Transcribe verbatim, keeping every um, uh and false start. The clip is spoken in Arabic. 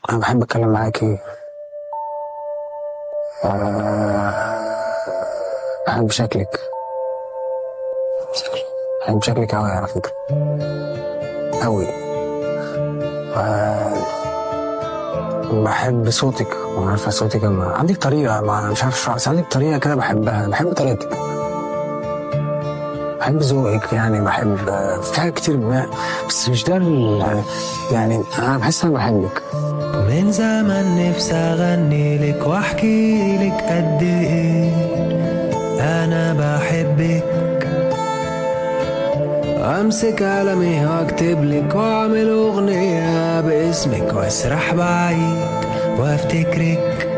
انا بحب اتكلم معاكي. آه، بحب شكلك. بحب شكلك اوي على فكرة، اوي. آه، بحب صوتك، وعارفة صوتك اما عندك طريقة، ما مش عارف اشرح، بس عندك طريقة كده بحبها، بحب طريقتك، بحب ذوقك يعني، بحب في حاجات كتير ما، بس مش ده ال- يعني انا بحس ان انا بحبك. من زمان نفسي اغني لك واحكي لك قد ايه انا بحبك، امسك قلمي واكتب لك واعمل اغنية باسمك واسرح بعيد وافتكرك